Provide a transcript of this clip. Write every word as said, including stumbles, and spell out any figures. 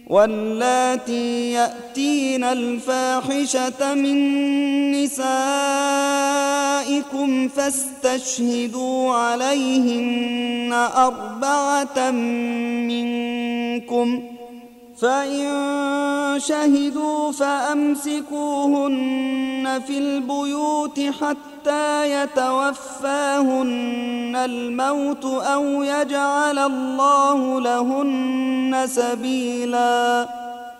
واللاتي يأتين الفاحشة من نسائكم فاستشهدوا عليهن أربعة منكم، فإن شهدوا فأمسكوهن في البيوت حتى يتوفاهن الموت أو يجعل الله لهن سبيلا.